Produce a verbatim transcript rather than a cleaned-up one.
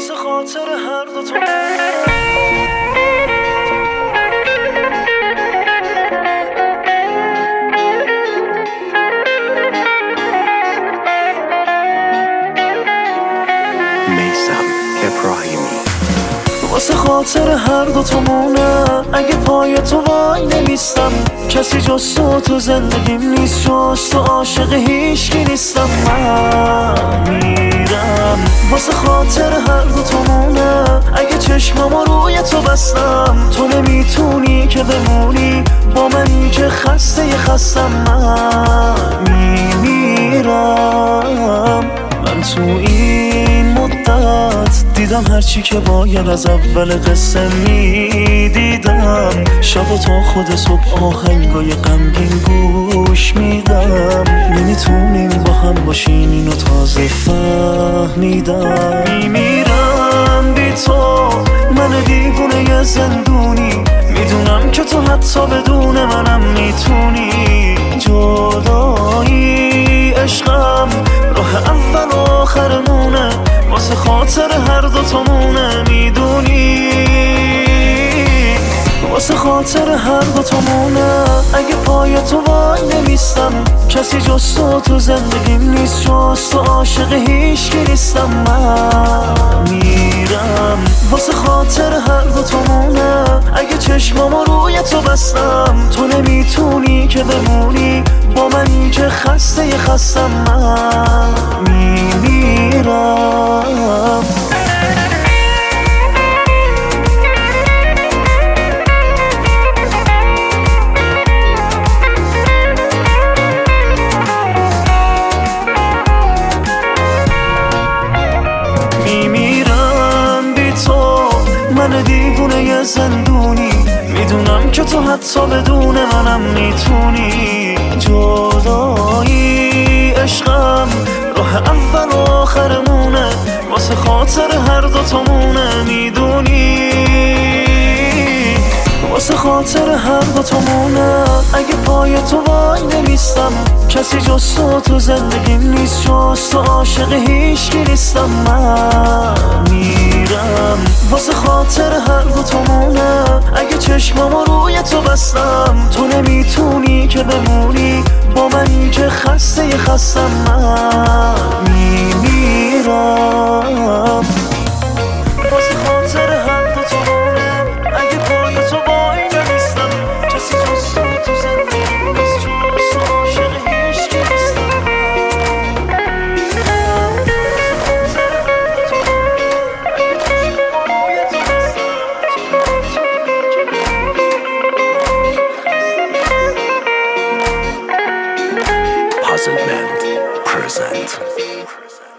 واسه خاطر هر دو تو میثم ابراهیمی. واسه خاطر هر دو تامونه اگه پای تو وای نمیستم، کسی جز تو تو زندگیم نیست، جز تو عاشق هیچکی نیستم. من میرم واسه خاطر هر دو تامونه اگه چشمامو روی تو بستم، تو نمیتونی که بمونی با منی که خسته ی خستم. من میمیرم. من تو این مدت دیدم هرچی که باید از اول قصه میدیدم، شب و تا خود صبح آهنگای غمگین گوش میدم. نمیتونیم با هم باشیم اینو تازه فهمیدم. میمیرم بی تو، من دیوونه ی زندونی، میدونم که تو حتی بدون منم میتونی. جدایی عشقم راه اول و آخرمونه، واسه خاطر هر دو تامونه میدونی. واسه خاطر هر دو تامونه اگه پای تو وای نمیستم، کسی جز تو تو زندگیم نیست، جز تو عاشق هیچکی نیستم. من میرم واسه خاطر هر دو تامونه اگه چشمامو روی تو بستم، تو نمیتونی که بمونی با منی که خسته ی خستم. من میمیرم. میمیرم بی تو، من دیوونه ی زندونی، میدونم که تو حتی بدون منم میتونی. جدایی عشقم راه اول و آخرمونه، واسه خاطر هر دو تامونه میدونی. واسه خاطر هر دو تامونه اگه پای تو وای نمیستم، کسی جز تو تو زندگیم نیست، جز تو عاشق هیچکی نیستم. من میرم واسه خاطر هر دو تامونه اگه چشمامو روی تو بستم، تو نمیتونی که بمونی با منی که خسته ی خستم. من میمیرم واسه خاطر هر دو تامونه اگه پای تو وای نمیستم، کسی جز تو تو زندگیم نیست، جز تو عاشق هیچکی نیستم. Puzzle Band present.